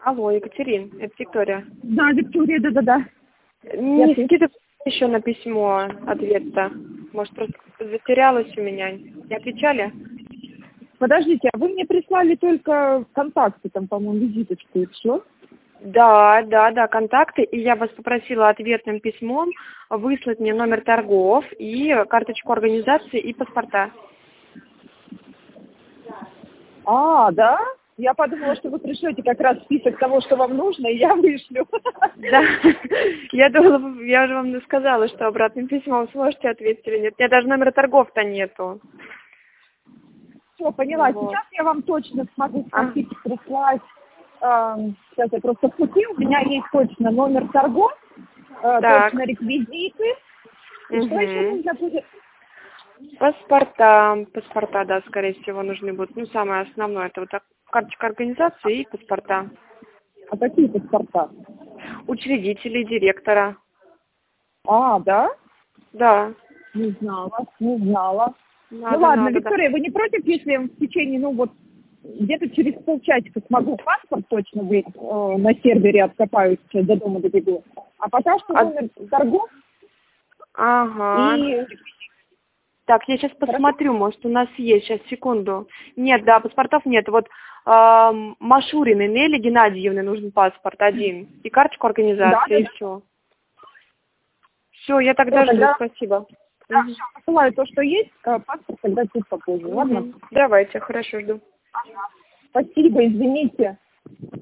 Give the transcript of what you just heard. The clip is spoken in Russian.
Алло, Екатерин, это Виктория. Да, Виктория, да-да-да. Не скидывай еще на письмо ответ-то. Может, просто затерялась у меня. Не отвечали? Подождите, а вы мне прислали только контакты, там, по-моему, визиточку и все? Да, контакты. И я вас попросила ответным письмом выслать мне номер торгов и карточку организации и паспорта. А, да? Я подумала, что вы пришлете как раз список того, что вам нужно, и я вышлю. Да, я думала, я уже вам сказала, что обратным письмом сможете ответить или нет. У меня даже номера торгов-то нету. Все, поняла. Вот. Сейчас я вам точно смогу спросить, прислать. Сейчас я просто в пути, у меня есть точно номер торгов, точно реквизиты. И что еще нужно будет? Паспорта, да, скорее всего, нужны будут. Ну, самое основное, это вот так, карточка организации и паспорта. А какие паспорта? Учредителей, директора. А, да? Да. Не знала. Надо, Ладно, да. Виктория, вы не против, если я в течение, где-то через полчасика смогу паспорт точно на сервере откопаю, сейчас до дома добегу. А пока что номер торгов Ага. и... Так, я сейчас посмотрю, может, у нас есть. Сейчас, секунду. Нет, да, паспортов нет. Вот Машуриной Нелли Геннадьевны нужен паспорт один. И карточку организации, и все. Все, я тогда жду, спасибо. Да, все, посылаю то, что есть, паспорт тогда чуть попозже, ладно? Давайте, хорошо, жду. Спасибо, извините.